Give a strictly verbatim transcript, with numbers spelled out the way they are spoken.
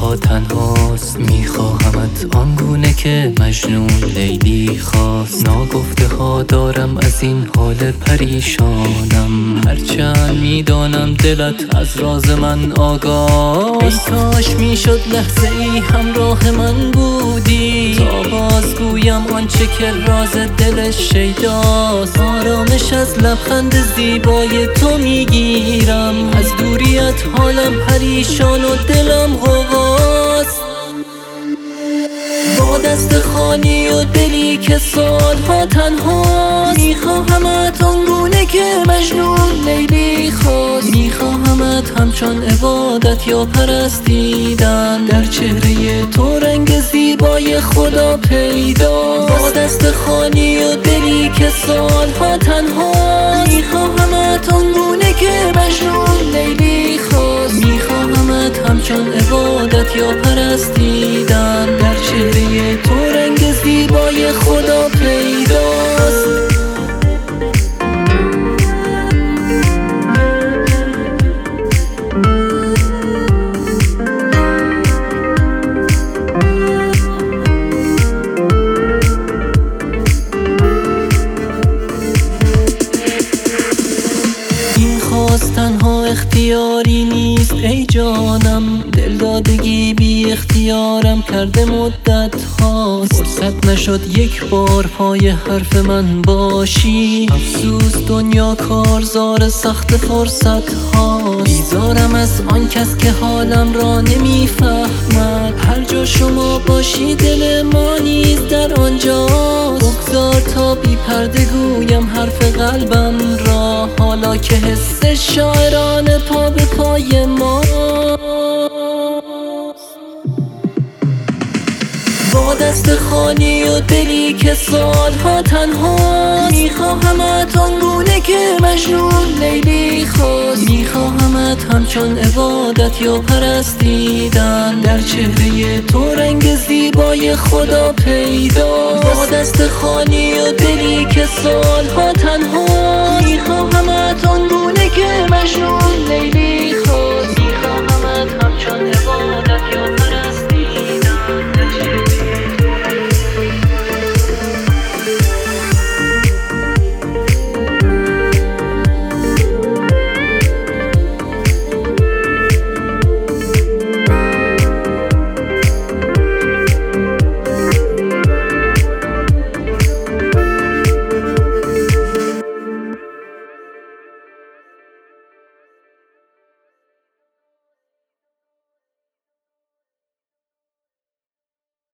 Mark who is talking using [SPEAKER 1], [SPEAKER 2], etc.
[SPEAKER 1] سالها تنهاست. میخواهمت آنگونه که مجنون لیلی خواست. ناگفته ها دارم از این حال پریشانم، هرچند میدانم دلت از راز من آگاه. ای کاش میشد لحظه ای همراه من بودی، تا بازگویم آنچه که راز دل شیداست. آرامش از لبخند زیبای تو میگیرم، از دوریت حالم پریشان و دلم غواست. با دست خالی و دلی که سالها تنهاست. میخواهمت آنگونه که مجنون لیلی خواست. میخواهمت همچون عبادت یا پرستیدن، در چهره تو رنگ زیبای خدا پیدا. با دست خالی و دلی که سالها تنهاست. میخواهمت آنگونه که مجنون لیلی خواست. میخواهمت همچون عبادت یا پرستیدن، در چهره تو رنگ زیبای خدا پیداست. این خواست تنها اختیاری نیست ای جانم، دلدادگی بی اختیارم کرده مدت هاست. فرصت نشد یک بار پای حرف من باشی، افسوس دنیا کارزار سخت فرصت هاست. بیزارم از آن کس که حالم را نمیفهمد، هر جا شما باشی دل ما نیز در آنجاست. بگذار تا بی پرده گویم حرف قلبم را، حالا که حس شاعرانه پا به پای ما. با دست خالی و دلی که سالها تنهاست. میخواهمت آنگونه که مجنون لیلی خواست. میخواهمت همچون عبادت یا پرستیدن، در چهره تو رنگ زیبای خدا پیدا. با دست خالی و دلی که سالها تنهاست.